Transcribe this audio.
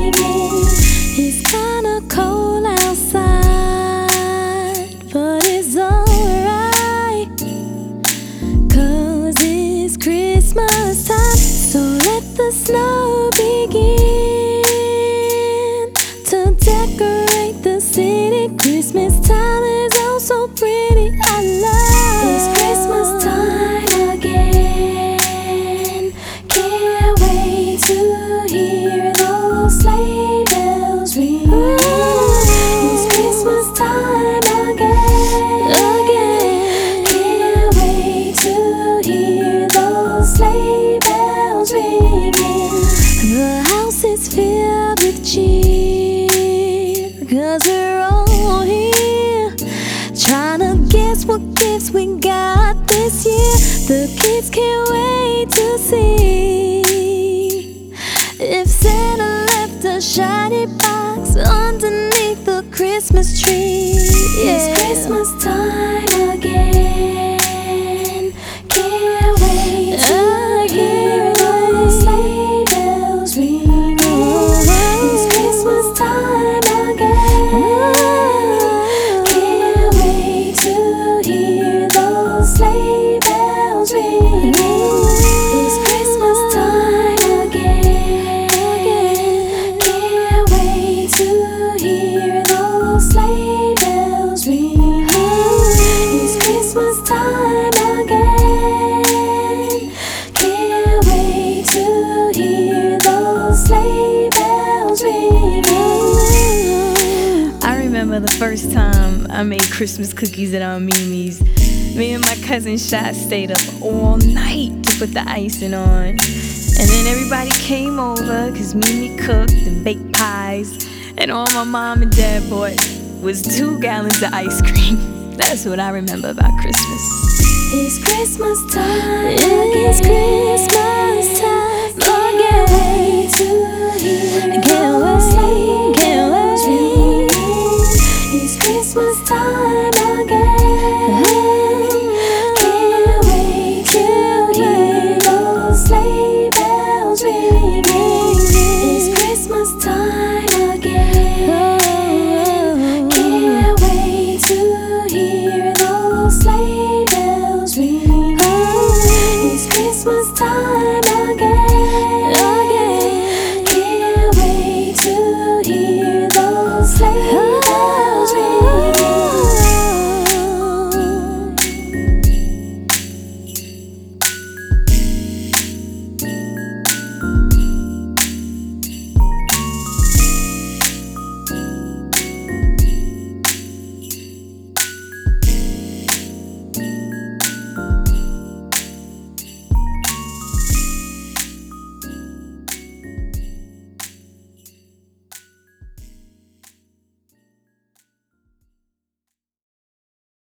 ringing. It's kinda cold outside, but it's alright, 'cause it's Christmas time. So let the snow begin to decorate the city. Christmas time is oh so pretty. I love it's Christmas time again. Can't wait to hear those sleigh bells ring. It's Christmas time again. Can't wait to hear those sleigh bells ringing. The house is filled with cheer, 'cause we're all here trying to guess what gifts we got this year. The kids can't wait to see if Santa left a shiny box underneath the Christmas tree. It's Christmas time again. Can't wait to hear those sleigh bells ring. It's Christmas time again. Can't wait to hear those sleigh bells ring. It's Christmas time again. Can't wait to hear those sleigh bells ring. It's Christmas time again. Can't wait to hear those sleigh bells ring. I remember the first time I made Christmas cookies at Aunt Mimi's. Me and my cousin Shot stayed up all night to put the icing on. And then everybody came over, 'cause Mimi cooked and baked pies. And all my mom and dad bought was 2 gallons of ice cream. That's what I remember about Christmas. It's Christmas time. It's Christmas time. Can't wait to hear. Can't